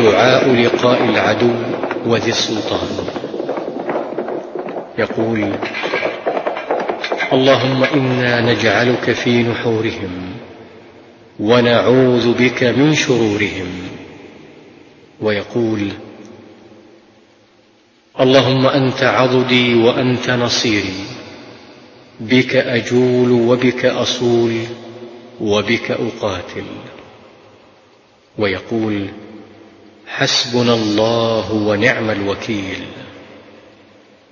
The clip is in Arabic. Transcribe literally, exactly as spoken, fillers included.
دعاء لقاء العدو وذي السلطان. يقول: اللهم إنا نجعلك في نحورهم ونعوذ بك من شرورهم. ويقول: اللهم أنت عضدي وأنت نصيري، بك أجول وبك أصول وبك أقاتل. ويقول: حسبنا الله ونعم الوكيل.